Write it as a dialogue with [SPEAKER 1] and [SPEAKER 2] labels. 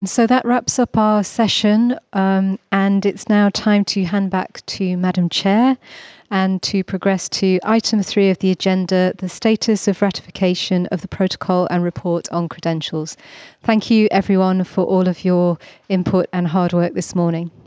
[SPEAKER 1] So that wraps up our session, and it's now time to hand back to Madam Chair and to progress to item 3 of the agenda, the status of ratification of the protocol and report on credentials. Thank you everyone for all of your input and hard work this morning.